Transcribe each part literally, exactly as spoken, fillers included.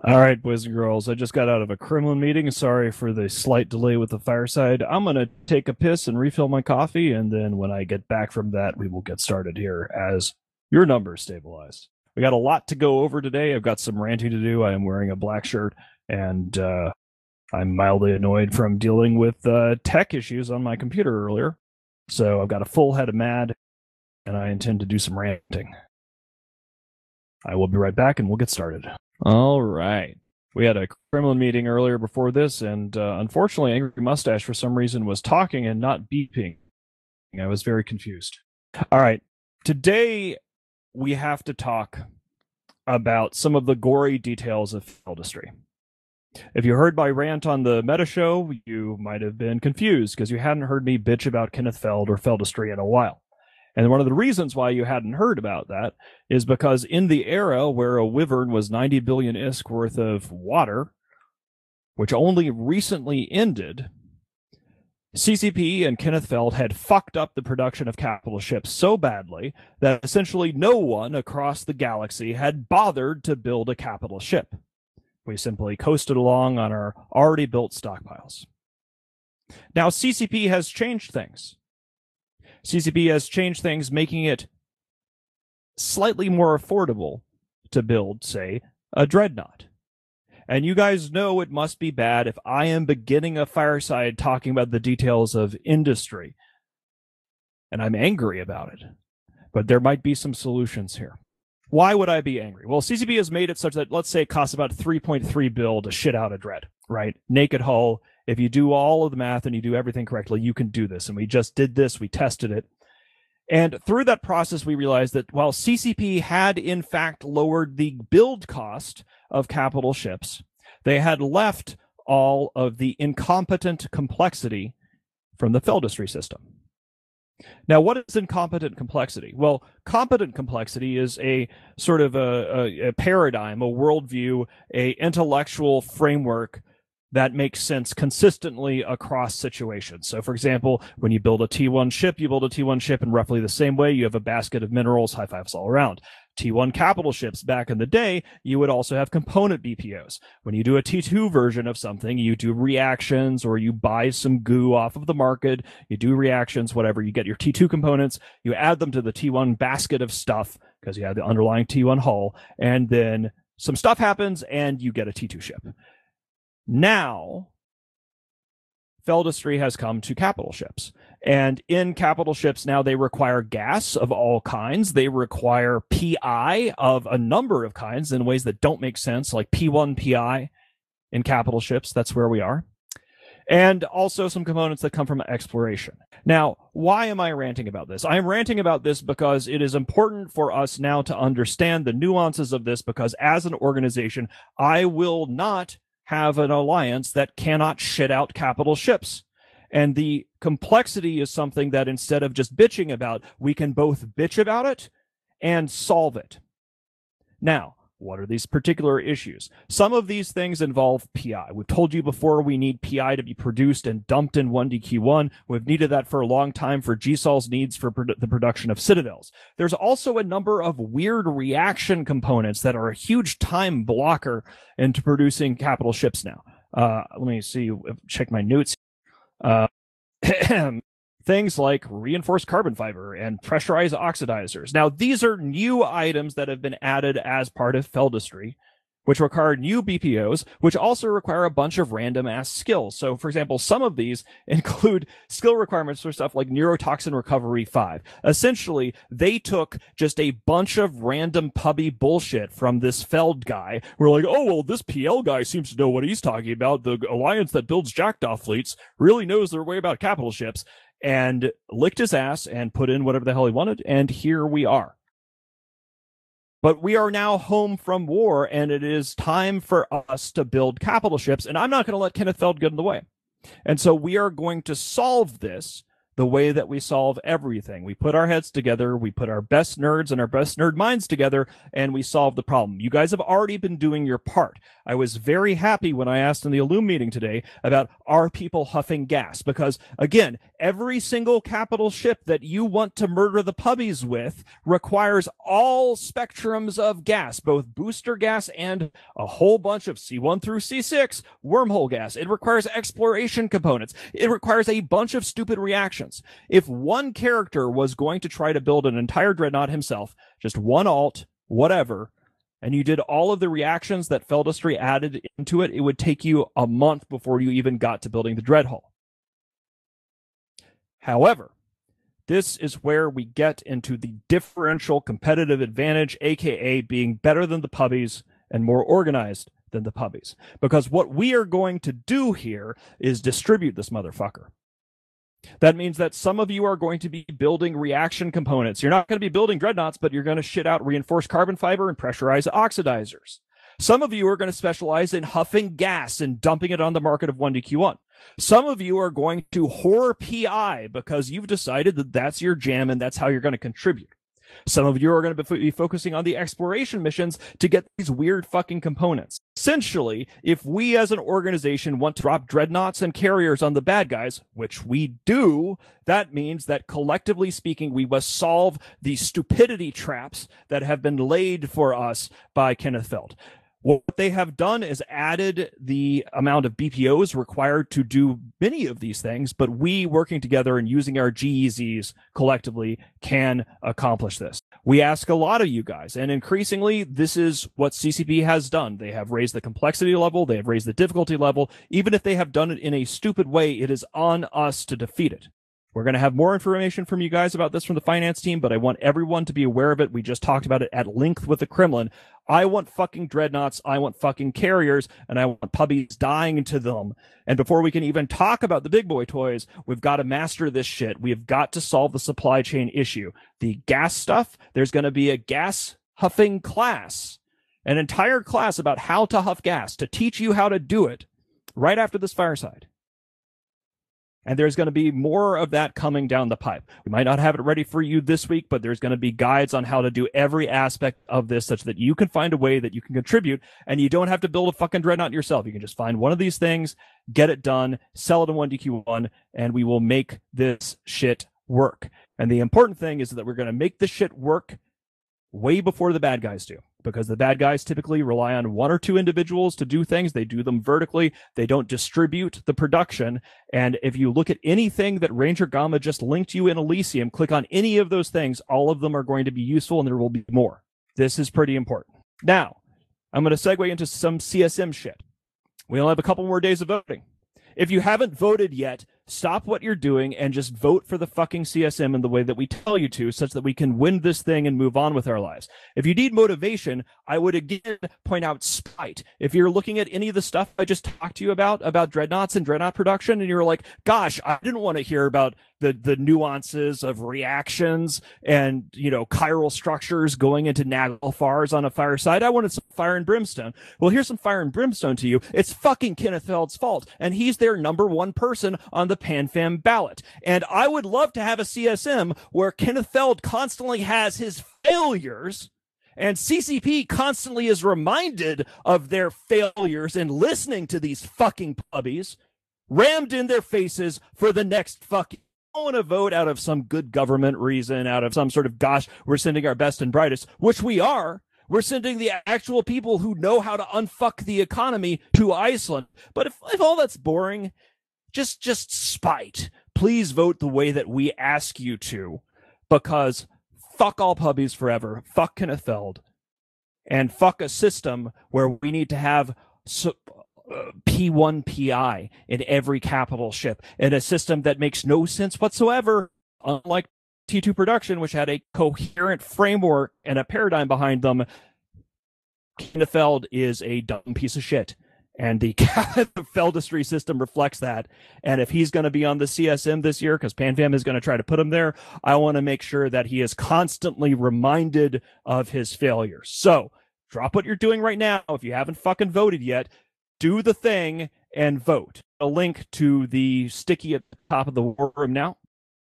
All right, boys and girls, I just got out of a Kremlin meeting. Sorry for the slight delay with the fireside. I'm going to take a piss and refill my coffee, and then when I get back from that, we will get started here as your numbers stabilize. We got a lot to go over today. I've got some ranting to do. I am wearing a black shirt, and uh, I'm mildly annoyed from dealing with uh, tech issues on my computer earlier. So I've got a full head of mad, and I intend to do some ranting. I will be right back, and we'll get started. All right. We had a Kremlin meeting earlier before this, and uh, unfortunately, Angry Mustache, for some reason, was talking and not beeping. I was very confused. All right. Today, we have to talk about some of the gory details of Feldistry. If you heard my rant on the Meta Show, you might have been confused because you hadn't heard me bitch about Kenneth Feld or Feldistry in a while. And one of the reasons why you hadn't heard about that is because in the era where a wyvern was ninety billion I S K worth of water, which only recently ended, C C P and Kenneth Feld had fucked up the production of capital ships so badly that essentially no one across the galaxy had bothered to build a capital ship. We simply coasted along on our already built stockpiles. Now, C C P has changed things. C C P has changed things, making it slightly more affordable to build, say, a dreadnought. And you guys know it must be bad if I am beginning a fireside talking about the details of industry. And I'm angry about it. But there might be some solutions here. Why would I be angry? Well, C C P has made it such that, let's say, it costs about three point three bill to shit out a dread, right? Naked hull. If you do all of the math and you do everything correctly, you can do this. And we just did this. We tested it. And through that process, we realized that while C C P had, in fact, lowered the build cost of capital ships, they had left all of the incompetent complexity from the Feldistry system. Now, what is incompetent complexity? Well, competent complexity is a sort of a, a, a paradigm, a worldview, a intellectual framework that makes sense consistently across situations. So, for example, when you build a T one ship, you build a T one ship in roughly the same way. You have a basket of minerals, high fives all around. T one capital ships back in the day, you would also have component B P Os. When you do a T two version of something, you do reactions or you buy some goo off of the market, you do reactions, whatever, you get your T two components, you add them to the T one basket of stuff because you have the underlying T one hull, and then some stuff happens and you get a T two ship. Now, Feldistry has come to capital ships. And in capital ships now, they require gas of all kinds. They require P I of a number of kinds in ways that don't make sense, like P one P I in capital ships. That's where we are. And also some components that come from exploration. Now, why am I ranting about this? I am ranting about this because it is important for us now to understand the nuances of this, because as an organization, I will not have an alliance that cannot shit out capital ships. And the complexity is something that instead of just bitching about, we can both bitch about it and solve it. Now, what are these particular issues? Some of these things involve P I. We've told you before we need P I to be produced and dumped in one D Q one. We've needed that for a long time for G SOL's needs for produ- the production of Citadels. There's also a number of weird reaction components that are a huge time blocker into producing capital ships now. Uh, let me see, check my notes. Uh, Things like reinforced carbon fiber and pressurized oxidizers. Now, these are new items that have been added as part of Feldistry, which require new B P Os, which also require a bunch of random-ass skills. So, for example, some of these include skill requirements for stuff like Neurotoxin Recovery five. Essentially, they took just a bunch of random pubby bullshit from this Feld guy. We're like, oh, well, this P L guy seems to know what he's talking about. The alliance that builds jackdaw fleets really knows their way about capital ships. And licked his ass and put in whatever the hell he wanted, and here we are. But we are now home from war, and it is time for us to build capital ships, and I'm not going to let Kenneth Feld get in the way. And so we are going to solve this the way that we solve everything. We put our heads together, we put our best nerds and our best nerd minds together, and we solve the problem. You guys have already been doing your part. I was very happy when I asked in the Illum meeting today about are people huffing gas? Because, again, every single capital ship that you want to murder the pubbies with requires all spectrums of gas, both booster gas and a whole bunch of C one through C six wormhole gas. It requires exploration components. It requires a bunch of stupid reactions. If one character was going to try to build an entire dreadnought himself, just one alt, whatever, and you did all of the reactions that Feldustry added into it, it would take you a month before you even got to building the Dreadhull. However, this is where we get into the differential competitive advantage, aka being better than the pubbies and more organized than the pubbies. Because what we are going to do here is distribute this motherfucker. That means that some of you are going to be building reaction components. You're not going to be building dreadnoughts, but you're going to shit out reinforced carbon fiber and pressurized oxidizers. Some of you are going to specialize in huffing gas and dumping it on the market of one D Q one. Some of you are going to whore P I because you've decided that that's your jam and that's how you're going to contribute. Some of you are going to be focusing on the exploration missions to get these weird fucking components. Essentially, if we as an organization want to drop dreadnoughts and carriers on the bad guys, which we do, that means that collectively speaking, we must solve the stupidity traps that have been laid for us by Kenneth Feld. What they have done is added the amount of B P Os required to do many of these things, but we working together and using our G E Zs collectively can accomplish this. We ask a lot of you guys, and increasingly, this is what C C P has done. They have raised the complexity level, they have raised the difficulty level. Even if they have done it in a stupid way, it is on us to defeat it. We're going to have more information from you guys about this from the finance team, but I want everyone to be aware of it. We just talked about it at length with the Kremlin. I want fucking dreadnoughts, I want fucking carriers, and I want pubbies dying to them. And before we can even talk about the big boy toys, we've got to master this shit. We've got to solve the supply chain issue. The gas stuff, there's going to be a gas huffing class, an entire class about how to huff gas, to teach you how to do it right after this fireside. And there's going to be more of that coming down the pipe. We might not have it ready for you this week, but there's going to be guides on how to do every aspect of this such that you can find a way that you can contribute and you don't have to build a fucking dreadnought yourself. You can just find one of these things, get it done, sell it in one D Q one, and we will make this shit work. And the important thing is that we're going to make this shit work way before the bad guys do. Because the bad guys typically rely on one or two individuals to do things. They do them vertically. They don't distribute the production. And if you look at anything that Ranger Gamma just linked you in Elysium, click on any of those things, all of them are going to be useful and there will be more. This is pretty important. Now, I'm going to segue into some C S M shit. We only have a couple more days of voting. If you haven't voted yet, stop what you're doing and just vote for the fucking C S M in the way that we tell you to, such that we can win this thing and move on with our lives. If you need motivation, I would again point out spite. If you're looking at any of the stuff I just talked to you about, about dreadnoughts and dreadnought production, and you're like, gosh, I didn't want to hear about the, the nuances of reactions and, you know, chiral structures going into Naglfars on a fireside. I wanted some fire and brimstone. Well, here's some fire and brimstone to you. It's fucking Kenneth Feld's fault, and he's their number one person on the PanFam ballot. And I would love to have a C S M where Kenneth Feld constantly has his failures and C C P constantly is reminded of their failures in listening to these fucking pubbies rammed in their faces for the next fucking I want to vote out of some good government reason, out of some sort of, gosh, we're sending our best and brightest, which we are. We're sending the actual people who know how to unfuck the economy to Iceland. But if, if all that's boring, just, just spite. Please vote the way that we ask you to, because fuck all pubbies forever. Fuck Kenneth Feld. And fuck a system where we need to have so, uh, P one P I in every capital ship, in a system that makes no sense whatsoever, unlike T two production, which had a coherent framework and a paradigm behind them. Kenneth Feld is a dumb piece of shit, and the Feldustry system reflects that. And if he's going to be on the C S M this year, because PanFam is going to try to put him there, I want to make sure that he is constantly reminded of his failures. So drop what you're doing right now. If you haven't fucking voted yet, do the thing and vote. A link to the sticky at the top of the war room now.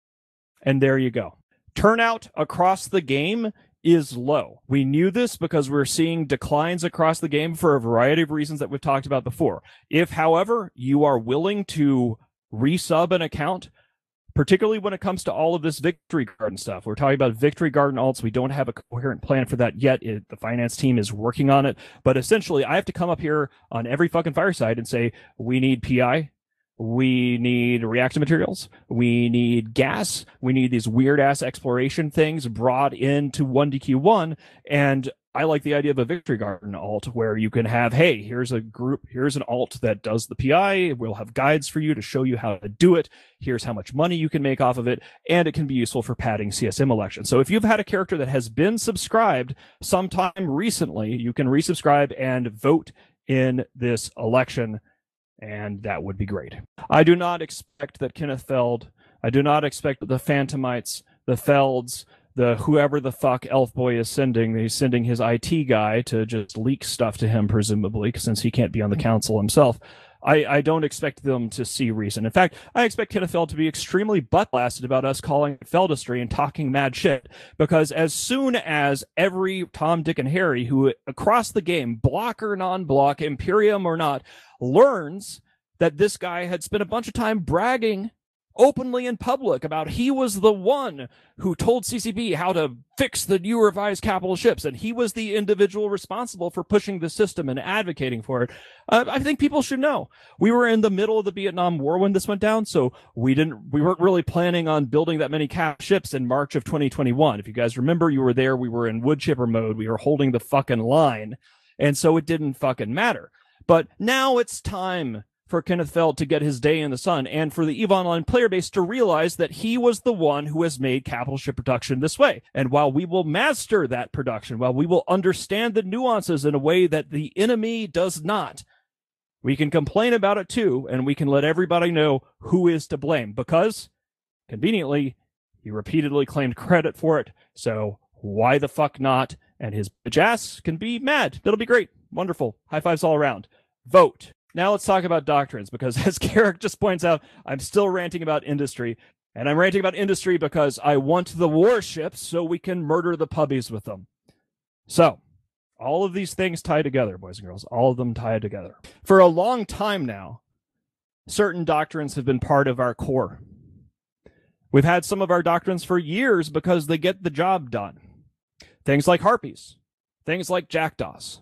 And there you go. Turnout across the game is low. We knew this because we're seeing declines across the game for a variety of reasons that we've talked about before. If, however, you are willing to resub an account, particularly when it comes to all of this Victory Garden stuff. We're talking about Victory Garden alts. We don't have a coherent plan for that yet. It, the finance team is working on it. But essentially, I have to come up here on every fucking fireside and say, we need P I. We need reactive materials. We need gas. We need these weird ass exploration things brought into one D Q one. And I like the idea of a Victory Garden alt where you can have, hey, here's a group, here's an alt that does the P I. We'll have guides for you to show you how to do it. Here's how much money you can make off of it. And it can be useful for padding C S M elections. So if you've had a character that has been subscribed sometime recently, you can resubscribe and vote in this election. And that would be great. I do not expect that Kenneth Feld, I do not expect the Phantomites, the Felds, the whoever the fuck Elf Boy is sending, he's sending his I T guy to just leak stuff to him, presumably, since he can't be on the council himself. I, I don't expect them to see reason. In fact, I expect Kenneth Feld to be extremely butt-blasted about us calling it Feldistry and talking mad shit, because as soon as every Tom, Dick, and Harry who across the game, block or non-block, Imperium or not, learns that this guy had spent a bunch of time bragging openly in public about he was the one who told C C B how to fix the new revised capital ships, and he was the individual responsible for pushing the system and advocating for it. Uh, I think people should know. We were in the middle of the Vietnam War when this went down, so we didn't, we weren't really planning on building that many cap ships in March of twenty twenty-one. If you guys remember, you were there. We were in wood chipper mode. We were holding the fucking line, and so it didn't fucking matter. But now it's time for Kenneth Feld to get his day in the sun, and for the EVE Online player base to realize that he was the one who has made capital ship production this way. And while we will master that production, while we will understand the nuances in a way that the enemy does not, we can complain about it too, and we can let everybody know who is to blame, because, conveniently, he repeatedly claimed credit for it, so why the fuck not? And his bitch ass can be mad. That'll be great. Wonderful. High fives all around. Vote. Now let's talk about doctrines, because as Garrick just points out, I'm still ranting about industry. And I'm ranting about industry because I want the warships so we can murder the puppies with them. So, all of these things tie together, boys and girls. All of them tie together. For a long time now, certain doctrines have been part of our core. We've had some of our doctrines for years because they get the job done. Things like harpies. Things like jackdaws.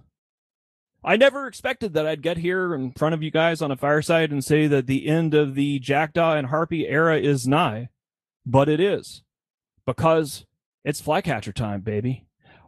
I never expected that I'd get here in front of you guys on a fireside and say that the end of the Jackdaw and Harpy era is nigh, but it is, because it's Flycatcher time, baby.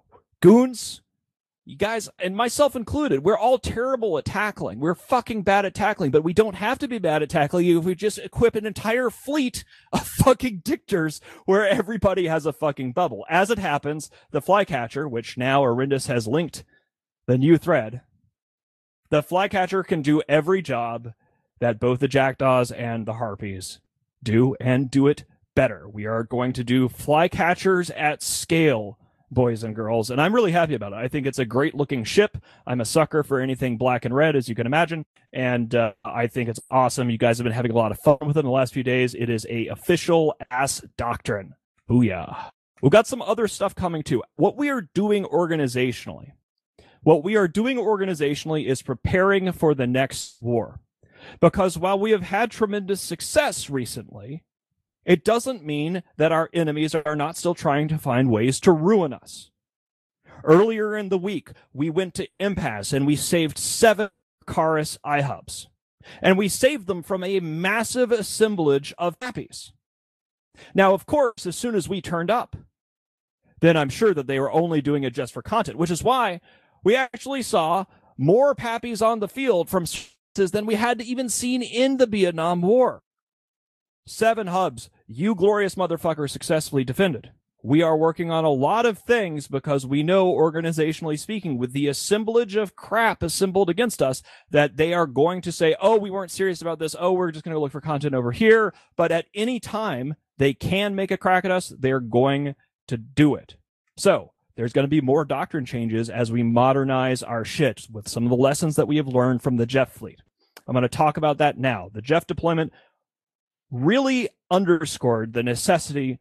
Goons, you guys, and myself included, we're all terrible at tackling. We're fucking bad at tackling, but we don't have to be bad at tackling if we just equip an entire fleet of fucking dictors where everybody has a fucking bubble. As it happens, the Flycatcher, which now Arindus has linked the new thread, the Flycatcher can do every job that both the Jackdaws and the Harpies do, and do it better. We are going to do Flycatchers at scale, boys and girls, and I'm really happy about it. I think it's a great-looking ship. I'm a sucker for anything black and red, as you can imagine, and uh, I think it's awesome. You guys have been having a lot of fun with it in the last few days. It is a official-ass doctrine. Booyah. We've got some other stuff coming, too. What we are doing organizationally What we are doing organizationally is preparing for the next war. Because while we have had tremendous success recently, it doesn't mean that our enemies are not still trying to find ways to ruin us. Earlier in the week, we went to Impasse and we saved seven Karis iHubs. And we saved them from a massive assemblage of Pappies. Now, of course, as soon as we turned up, then I'm sure that they were only doing it just for content, which is why we actually saw more Pappies on the field from sources than we had even seen in the Vietnam War. Seven hubs, you glorious motherfucker, successfully defended. We are working on a lot of things because we know, organizationally speaking, with the assemblage of crap assembled against us, that they are going to say, oh, we weren't serious about this. Oh, we're just going to look for content over here. But at any time they can make a crack at us, they're going to do it. So there's going to be more doctrine changes as we modernize our shit with some of the lessons that we have learned from the Jeff fleet. I'm going to talk about that now. The Jeff deployment really underscored the necessity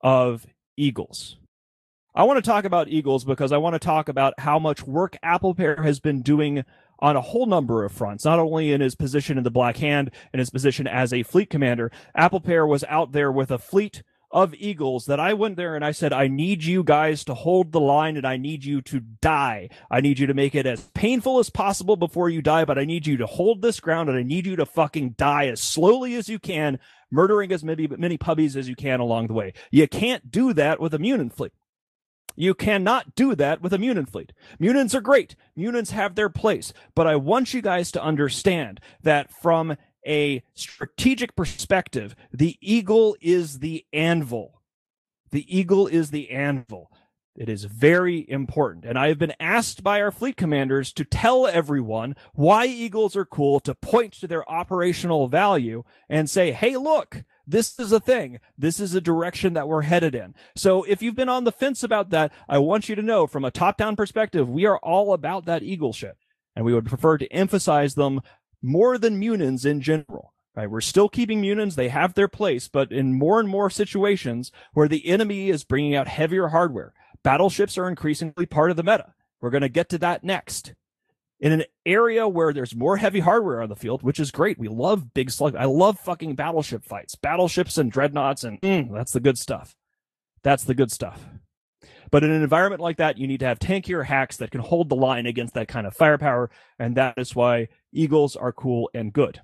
of Eagles. I want to talk about Eagles because I want to talk about how much work Applepear has been doing on a whole number of fronts, not only in his position in the Black Hand and his position as a fleet commander. Applepear was out there with a fleet of Eagles that I went there and I said, I need you guys to hold the line and I need you to die. I need you to make it as painful as possible before you die, but I need you to hold this ground and I need you to fucking die as slowly as you can, murdering as many, many puppies as you can along the way. You can't do that with a Munin fleet. You cannot do that with a Munin fleet. Munins are great. Munins have their place. But I want you guys to understand that from a strategic perspective, the Eagle is the anvil. The Eagle is the anvil. It is very important. And I have been asked by our fleet commanders to tell everyone why Eagles are cool, to point to their operational value and say, hey, look, this is a thing. This is a direction that we're headed in. So if you've been on the fence about that, I want you to know from a top-down perspective, we are all about that Eagle shit. And we would prefer to emphasize them more than Munins in general. Right? We're still keeping Munins. They have their place. But in more and more situations where the enemy is bringing out heavier hardware, battleships are increasingly part of the meta. We're going to get to that next. In an area where there's more heavy hardware on the field, which is great. We love big slug. I love fucking battleship fights, battleships and dreadnoughts, and mm, that's the good stuff. That's the good stuff. But in an environment like that, you need to have tankier hacks that can hold the line against that kind of firepower, and that is why Eagles are cool and good.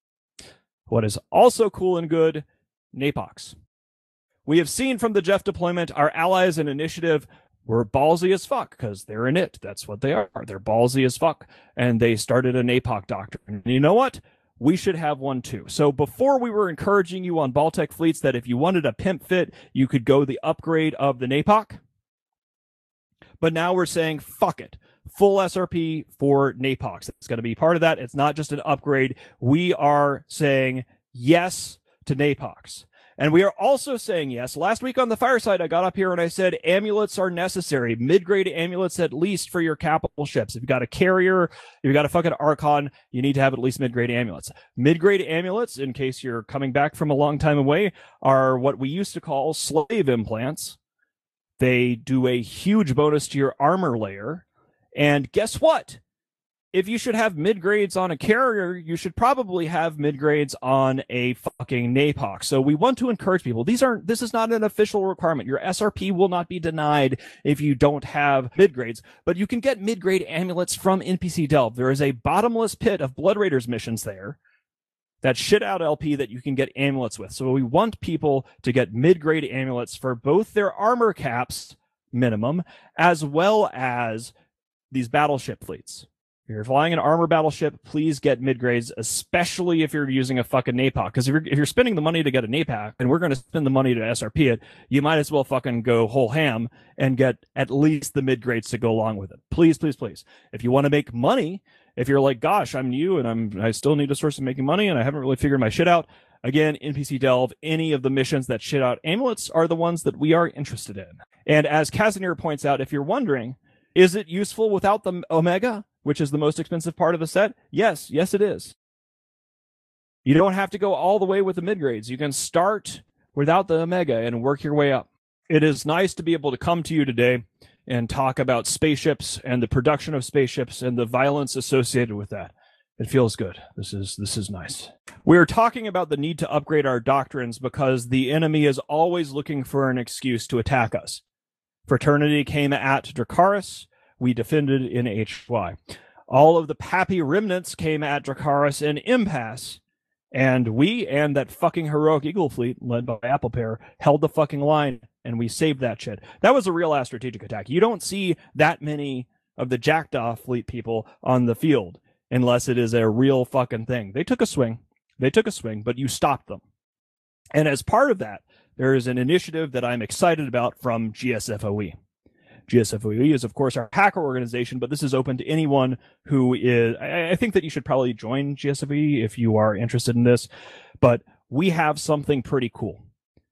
What is also cool and good? NAPOX. We have seen from the Jeff deployment, our allies in initiative were ballsy as fuck because they're in it. That's what they are. They're ballsy as fuck. And they started an A P O C doctrine. And you know what? We should have one too. So before we were encouraging you on Baltec fleets that if you wanted a pimp fit, you could go the upgrade of the N A P O C. But now we're saying, fuck it. Full S R P for NAPOX. It's going to be part of that. It's not just an upgrade. We are saying yes to NAPOX. And we are also saying yes. Last week on the Fireside, I got up here and I said amulets are necessary. Mid-grade amulets at least for your capital ships. If you got a carrier, if you got a fucking Archon, you need to have at least mid-grade amulets. Mid-grade amulets, in case you're coming back from a long time away, are what we used to call slave implants. They do a huge bonus to your armor layer. And guess what? If you should have mid-grades on a carrier, you should probably have mid-grades on a fucking NAPOX. So we want to encourage people. These aren't, this is not an official requirement. Your S R P will not be denied if you don't have mid-grades, but you can get mid-grade amulets from N P C Delve. There is a bottomless pit of Blood Raiders missions there. That shit out L P that you can get amulets with. So we want people to get mid-grade amulets for both their armor caps minimum, as well as these battleship fleets. If you're flying an armor battleship, please get mid-grades, especially if you're using a fucking NAPOC. Because if you're, if you're spending the money to get a NAPOC, and we're going to spend the money to S R P it, you might as well fucking go whole ham and get at least the mid-grades to go along with it. Please, please, please. If you want to make money, if you're like, gosh, I'm new and I'm I still need a source of making money and I haven't really figured my shit out, again, N P C Delve, any of the missions that shit out amulets are the ones that we are interested in. And as Casimir points out, if you're wondering, is it useful without the Omega, which is the most expensive part of the set? Yes, yes it is. You don't have to go all the way with the mid-grades. You can start without the Omega and work your way up. It is nice to be able to come to you today and talk about spaceships and the production of spaceships and the violence associated with that. It feels good. This is this is nice. We're talking about the need to upgrade our doctrines because the enemy is always looking for an excuse to attack us. Fraternity came at Dracarys. We defended in H Y. All of the Pappy remnants came at Dracarys in Impasse. And we and that fucking heroic Eagle fleet, led by Applepear, held the fucking line, and we saved that shit. That was a real-ass strategic attack. You don't see that many of the Jackdaw fleet people on the field unless it is a real fucking thing. They took a swing. They took a swing, but you stopped them. And as part of that, there is an initiative that I'm excited about from G S F O E. G S F O E is, of course, our hacker organization, but this is open to anyone who is... I, I think that you should probably join G S F O E if you are interested in this, but we have something pretty cool.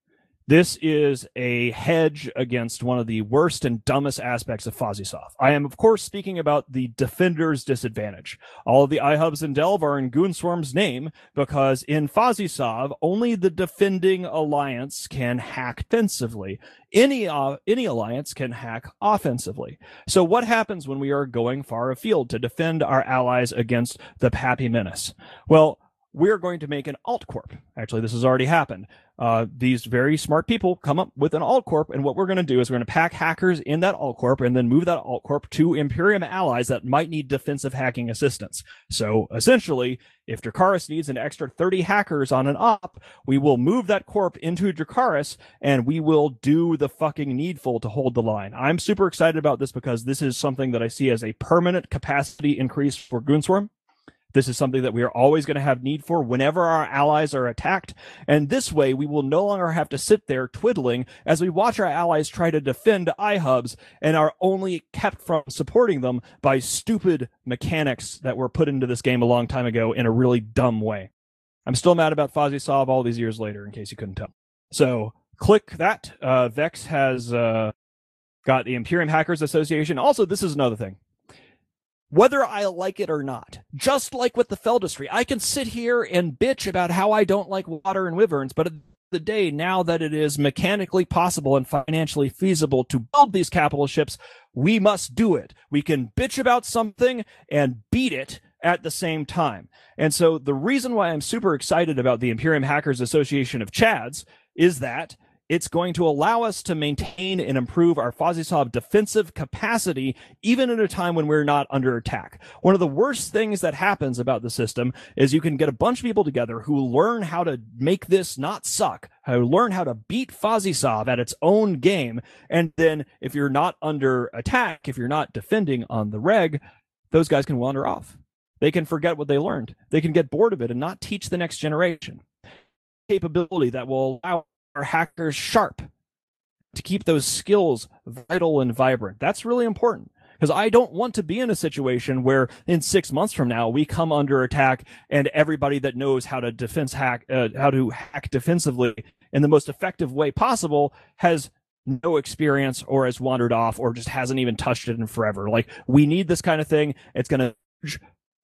This is a hedge against one of the worst and dumbest aspects of FozzieSov. I am, of course, speaking about the Defender's Disadvantage. All of the iHubs in Delve are in Goonswarm's name because in FozzieSov, only the defending alliance can hack defensively. Any, uh, any alliance can hack offensively. So what happens when we are going far afield to defend our allies against the Pappy Menace? Well, we're going to make an alt corp. Actually, this has already happened. Uh, these very smart people come up with an alt corp, and what we're going to do is we're going to pack hackers in that alt corp and then move that alt corp to Imperium allies that might need defensive hacking assistance. So essentially, if Dracarys needs an extra thirty hackers on an op, we will move that corp into Dracarys, and we will do the fucking needful to hold the line. I'm super excited about this because this is something that I see as a permanent capacity increase for Goonswarm. This is something that we are always going to have need for whenever our allies are attacked. And this way, we will no longer have to sit there twiddling as we watch our allies try to defend iHubs and are only kept from supporting them by stupid mechanics that were put into this game a long time ago in a really dumb way. I'm still mad about FozzieSov all these years later, in case you couldn't tell. So click that. Uh, Vex has uh, got the Imperium Hackers Association. Also, this is another thing. Whether I like it or not, just like with the Feldistry, I can sit here and bitch about how I don't like water and wyverns, but at the day, now that it is mechanically possible and financially feasible to build these capital ships, we must do it. We can bitch about something and beat it at the same time. And so the reason why I'm super excited about the Imperium Hackers Association of Chads is that it's going to allow us to maintain and improve our FozzieSov defensive capacity, even at a time when we're not under attack. One of the worst things that happens about the system is you can get a bunch of people together who learn how to make this not suck, who learn how to beat FozzieSov at its own game, and then if you're not under attack, if you're not defending on the reg, those guys can wander off. They can forget what they learned. They can get bored of it and not teach the next generation. Capability that will allow our hackers sharp to keep those skills vital and vibrant. That's really important because I don't want to be in a situation where in six months from now we come under attack and everybody that knows how to defense hack, uh, how to hack defensively in the most effective way possible has no experience or has wandered off or just hasn't even touched it in forever. Like, we need this kind of thing. It's going to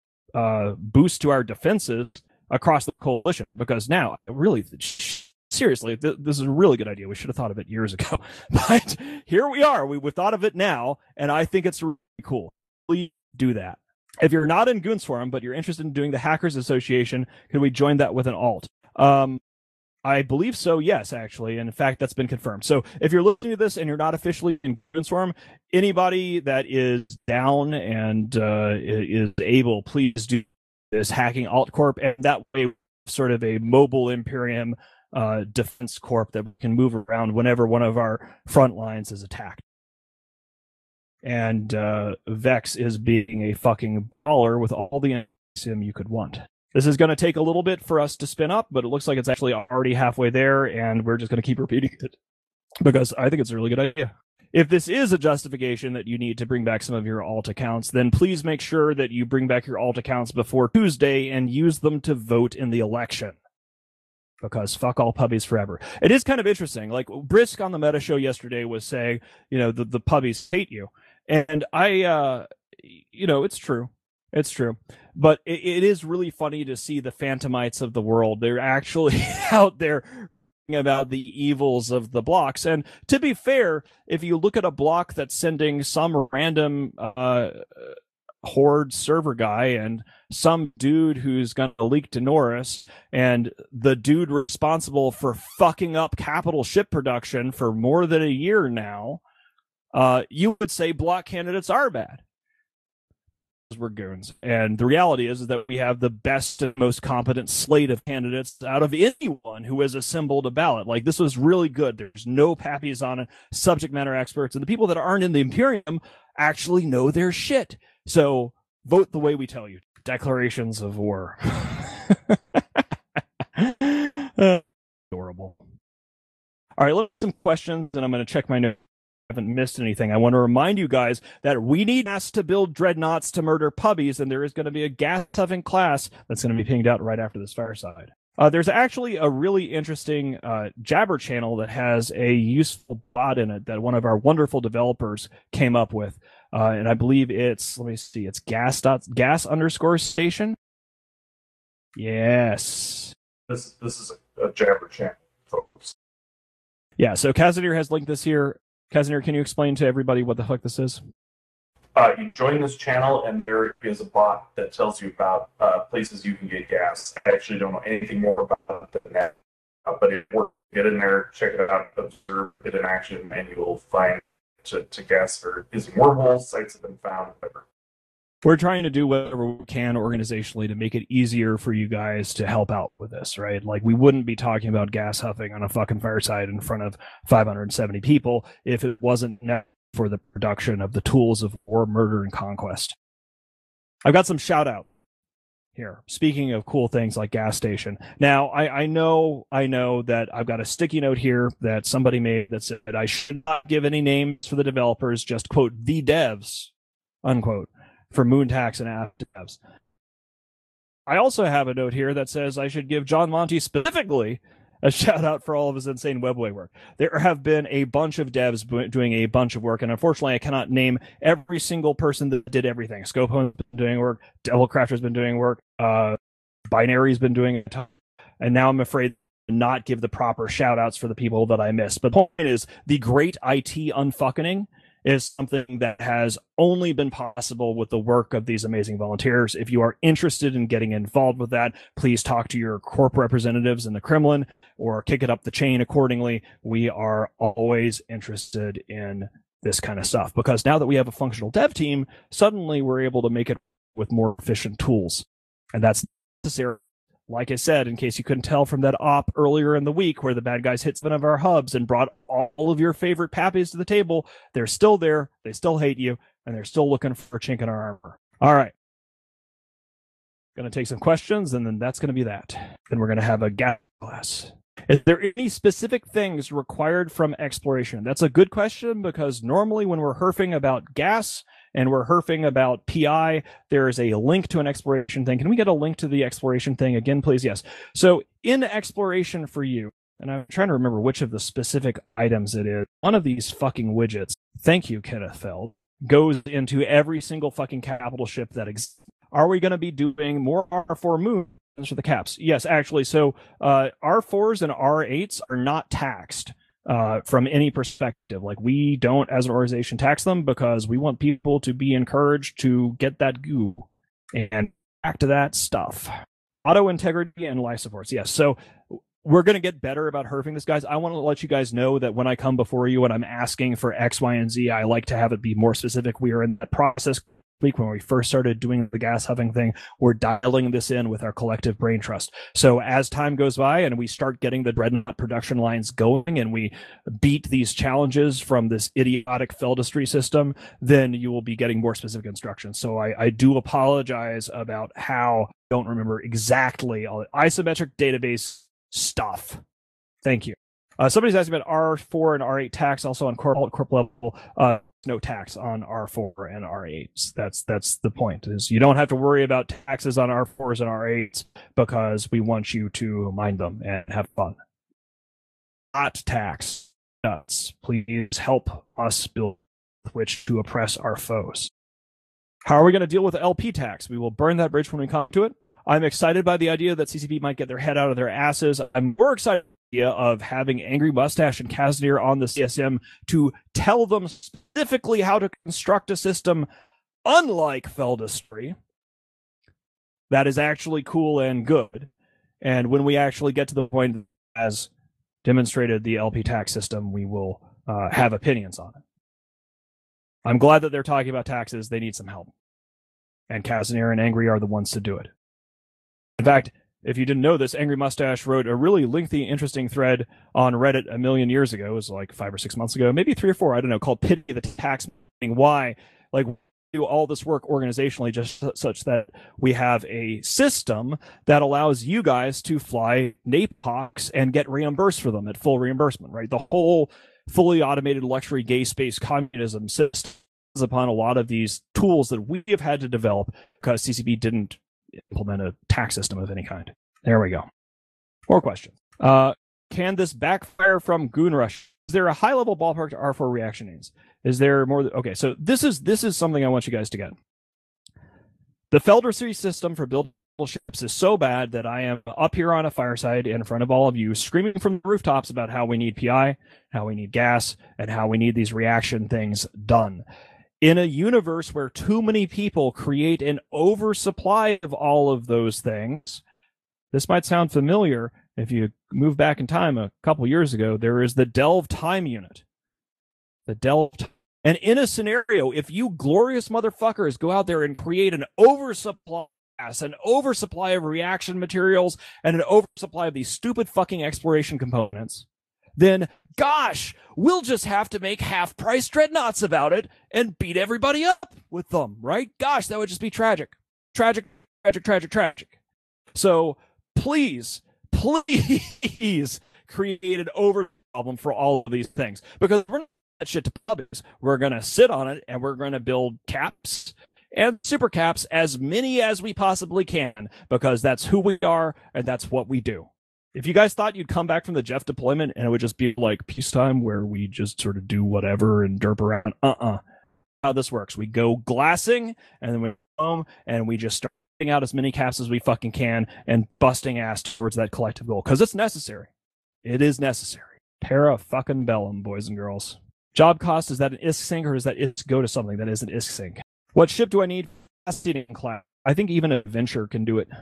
uh, boost to our defenses across the coalition because now really seriously, th- this is a really good idea. We should have thought of it years ago. But here we are. We, we've thought of it now, and I think it's really cool. Please do that. If you're not in Goonswarm, but you're interested in doing the Hackers Association, could we join that with an alt? Um, I believe so, yes, actually. And in fact, that's been confirmed. So if you're listening to this and you're not officially in Goonswarm, anybody that is down and uh, is able, please do this hacking alt corp. And that way, sort of a mobile Imperium uh defense corp that we can move around whenever one of our front lines is attacked. And uh Vex is being a fucking baller with all the sim you could want. This is going to take a little bit for us to spin up, but it looks like it's actually already halfway there, and we're just going to keep repeating it because I think it's a really good idea. If this is a justification that you need to bring back some of your alt accounts, then please make sure that you bring back your alt accounts before Tuesday and use them to vote in the election. Because fuck all puppies forever. It is kind of interesting. Like, Brisk on the Meta Show yesterday was saying, you know, the, the puppies hate you. And I, uh, you know, it's true. It's true. But it, it is really funny to see the Phantomites of the world. They're actually out there about the evils of the blocks. And to be fair, if you look at a block that's sending some random uh, Horde server guy and some dude who's going to leak to Norris, and the dude responsible for fucking up capital ship production for more than a year now, uh, you would say block candidates are bad. We're goons. And the reality is, is that we have the best and most competent slate of candidates out of anyone who has assembled a ballot. Like, this was really good. There's no pappies on it, subject matter experts, and the people that aren't in the Imperium actually know their shit. So vote the way we tell you. Declarations of war. uh, adorable. All right, let's some questions, and I'm going to check my notes. I haven't missed anything. I want to remind you guys that we need gas to build dreadnoughts to murder puppies, and there is going to be a gas huffing class that's going to be pinged out right after this fireside. Uh, there's actually a really interesting uh, Jabber channel that has a useful bot in it that one of our wonderful developers came up with, uh, and I believe it's let me see, it's gas dot gas underscore station. Yes. This this is a, a Jabber channel, folks. Yeah. So Kazanir has linked this here. Kazanir, can you explain to everybody what the fuck this is? Uh, you join this channel, and there is a bot that tells you about uh, places you can get gas. I actually don't know anything more about it than that, uh, but it works. Get in there, check it out, observe it in action, and you'll find to, to gas or using wormholes, sites have been found, whatever. We're trying to do whatever we can organizationally to make it easier for you guys to help out with this, right? Like, we wouldn't be talking about gas huffing on a fucking fireside in front of five hundred seventy people if it wasn't for the production of the tools of war, murder, and conquest. I've got some shout out here. Speaking of cool things like gas station. Now, I, I know, I know that I've got a sticky note here that somebody made that said I should not give any names for the developers, just quote the devs, unquote, for Moontax and App Devs. I also have a note here that says I should give John Monty specifically a shout out for all of his insane webway work. There have been a bunch of devs doing a bunch of work, and unfortunately, I cannot name every single person that did everything. Scopo's been doing work, Devilcrafter's been doing work, uh, Binary's been doing a ton, and now I'm afraid to not give the proper shout outs for the people that I missed. But the point is, the great I T unfucking is something that has only been possible with the work of these amazing volunteers. If you are interested in getting involved with that, please talk to your corp representatives in the Kremlin or kick it up the chain accordingly. We are always interested in this kind of stuff because now that we have a functional dev team, suddenly we're able to make it with more efficient tools. And that's necessary. Like I said, in case you couldn't tell from that op earlier in the week where the bad guys hit one of our hubs and brought all of your favorite pappies to the table, they're still there, they still hate you, and they're still looking for a chink in our armor. All right. Going to take some questions, and then that's going to be that. Then we're going to have a gas class. Is there any specific things required from exploration? That's a good question because normally when we're herfing about gas and we're herfing about P I, there is a link to an exploration thing. Can we get a link to the exploration thing again, please? Yes. So in exploration for you, and I'm trying to remember which of the specific items it is, one of these fucking widgets, thank you, Kenneth Feld, goes into every single fucking capital ship that exists. Are we going to be doing more R four moons for the caps? Yes, actually. So uh, R fours and R eights are not taxed uh, from any perspective. Like, we don't, as an organization, tax them because we want people to be encouraged to get that goo and back to that stuff. Auto integrity and life supports. Yes. So we're going to get better about herfing this, guys. I want to let you guys know that when I come before you and I'm asking for X, Y, and Z, I like to have it be more specific. We are in the process week when we first started doing the gas huffing thing. We're dialing this in with our collective brain trust. So as time goes by and we start getting the Dreadnought production lines going and we beat these challenges from this idiotic Feldistry system, then you will be getting more specific instructions. So I, I do apologize about how I don't remember exactly all the isometric database stuff. Thank you. Uh, somebody's asking about R four and R eight tax also on corp, corp level. Uh, no tax on R four and R eights. That's that's the point, is you don't have to worry about taxes on R fours and R eights because we want you to mine them and have fun. Not tax us. Please help us build which to oppress our foes. How are we going to deal with L P tax? We will burn that bridge when we come to it. I'm excited by the idea that C C P might get their head out of their asses. I'm more excited idea of having Angry Mustache and Kazanir on the C S M to tell them specifically how to construct a system unlike Feldistry that is actually cool and good. And when we actually get to the point as demonstrated the L P tax system, we will uh, have opinions on it. I'm glad that they're talking about taxes. They need some help. And Kazanir and Angry are the ones to do it. In fact, if you didn't know this, Angry Mustache wrote a really lengthy, interesting thread on Reddit a million years ago. It was like five or six months ago, maybe three or four, I don't know, called Pity the Tax. Why, like, we do all this work organizationally just such that we have a system that allows you guys to fly NAPOCs and get reimbursed for them at full reimbursement, right? The whole fully automated luxury gay space communism system is upon a lot of these tools that we have had to develop because C C P didn't implement a tax system of any kind. There we go. More questions. Uh, can this backfire from Goon Rush? Is there a high level ballpark to R four reaction names? Is there more? Okay, so this is this is something I want you guys to get. The Felder series system for building ships is so bad that I am up here on a fireside in front of all of you screaming from the rooftops about how we need P I, how we need gas, and how we need these reaction things done. In a universe where too many people create an oversupply of all of those things, this might sound familiar. If you move back in time a couple years ago, there is the Delve Time Unit. The Delve Time. And in a scenario, if you glorious motherfuckers go out there and create an oversupply, an oversupply of reaction materials, and an oversupply of these stupid fucking exploration components, then gosh, we'll just have to make half-price dreadnoughts about it and beat everybody up with them, right? Gosh, that would just be tragic. Tragic, tragic, tragic, tragic. So please, please create an over problem for all of these things, because we're not that shit to publish. We're going to sit on it and we're going to build caps and super caps, as many as we possibly can, because that's who we are and that's what we do. If you guys thought you'd come back from the Jeff deployment and it would just be like peacetime where we just sort of do whatever and derp around, uh-uh. How this works. We go glassing and then we go home and we just start getting out as many caps as we fucking can and busting ass towards that collective goal, because it's necessary. It is necessary. Para fucking bellum, boys and girls. Job cost, is that an I S K sync or is that I S K go to something that isn't I S K sync? What ship do I need? Fascinating class. I think even a Venture can do it.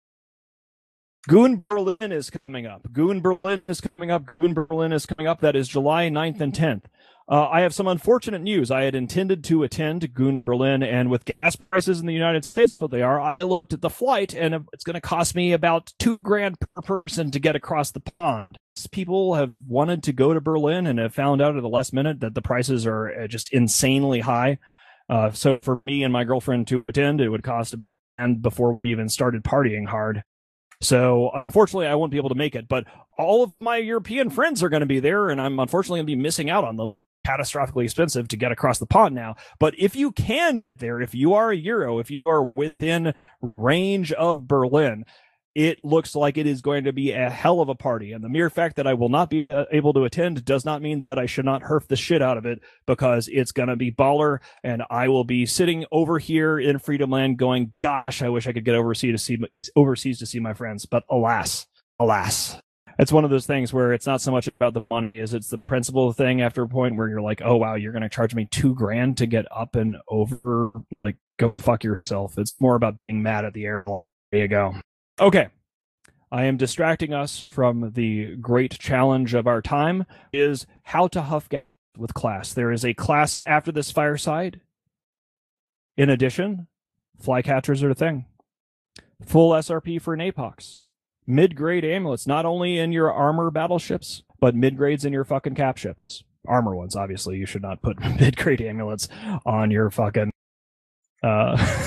Goon Berlin is coming up. Goon Berlin is coming up. Goon Berlin is coming up. That is July ninth and tenth. Uh, I have some unfortunate news. I had intended to attend Goon Berlin, and with gas prices in the United States what they are, I looked at the flight, and it's going to cost me about two grand per person to get across the pond. People have wanted to go to Berlin and have found out at the last minute that the prices are just insanely high. Uh, so for me and my girlfriend to attend, it would cost a grand before we even started partying hard. So unfortunately, I won't be able to make it, but all of my European friends are going to be there, and I'm unfortunately going to be missing out on the catastrophically expensive to get across the pond now. But if you can there, if you are a Euro, if you are within range of Berlin, it looks like it is going to be a hell of a party. And the mere fact that I will not be uh, able to attend does not mean that I should not herf the shit out of it, because it's going to be baller. And I will be sitting over here in Freedom Land going, gosh, I wish I could get overseas to see, overseas to see my friends. But alas, alas. It's one of those things where it's not so much about the money as it's the principle thing after a point where you're like, oh, wow, you're going to charge me two grand to get up and over. Like, go fuck yourself. It's more about being mad at the airline. There you go. Okay, I am distracting us from the great challenge of our time, is how to huff gas with class. There is a class after this fireside. In addition, flycatchers are a thing. Full S R P for NAPOX. Mid-grade amulets, not only in your armor battleships, but mid-grades in your fucking cap ships. Armor ones, obviously. You should not put mid-grade amulets on your fucking... Uh...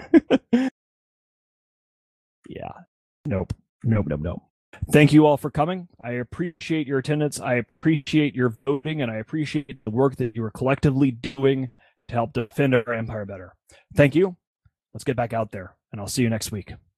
Yeah. Nope. Nope, nope, nope. Thank you all for coming. I appreciate your attendance. I appreciate your voting, and I appreciate the work that you are collectively doing to help defend our empire better. Thank you. Let's get back out there, and I'll see you next week.